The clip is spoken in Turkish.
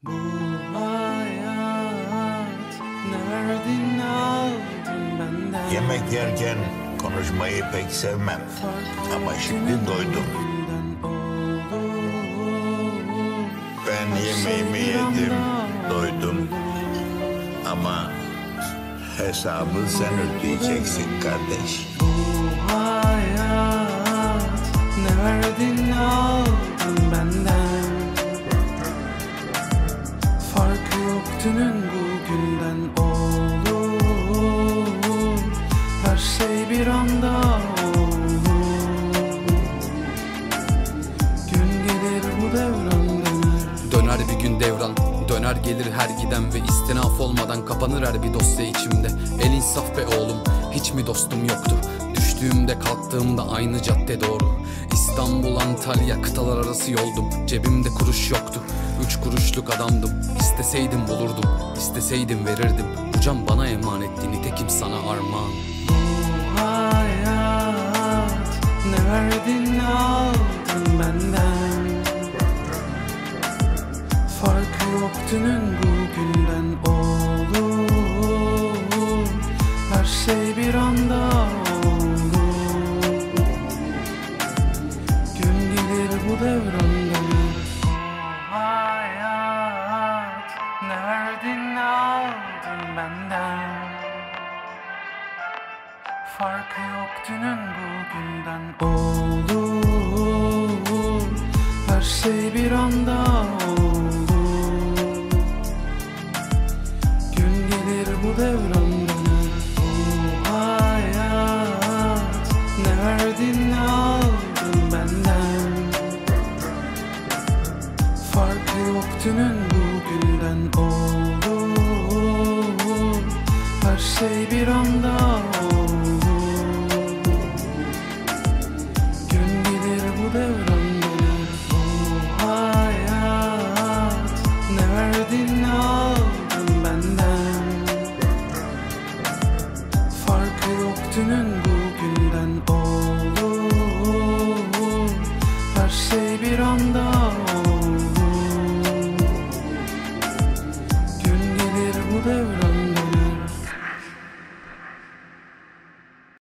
Bu hayat ne verdin aldın benden. Yemek yerken konuşmayı pek sevmem. Ama şimdi doydum. Ben yemeğimi yedim, doydum. Ama hesabı sen ödeyeceksin kardeş. Bu hayat ne verdin aldın benden. Farkı yok dünün bugünden olur. Her şey bir anda olur. Gün gelir bu devran döner. Döner bir gün devran, döner gelir her giden ve istinaf olmadan kapanır her bir dosya içimde. El insaf be oğlum, hiç mi dostum yoktu? Düştüğümde kalktığımda aynı cadde doğru. İstanbul, Antalya, kıtalar arası yoldum. Cebimde kuruş yoktu, 3 kuruşluk adamdım. İsteseydim bulurdum, isteseydim verirdim. Bu can bana emanetti, nitekim sana armağan. Bu hayat ne verdin aldın benden. Farkı yok dünün bugünden olur. Her şey bir anda olur. Gün gelir bu devran döner. Bu hayat ne verdin aldın benden. Farkı yok dünün bugünden olur. Her şey bir anda olur. Gün gelir bu devran döner. Bu hayat ne verdin aldın benden. Farkı yok dünün bugünden olur. Her şey bir anda olur. Gün gelir bu devran döner. Bu hayat ne verdin aldın benden. Farkı yok dünün bugünden olur. Her şey bir anda olur.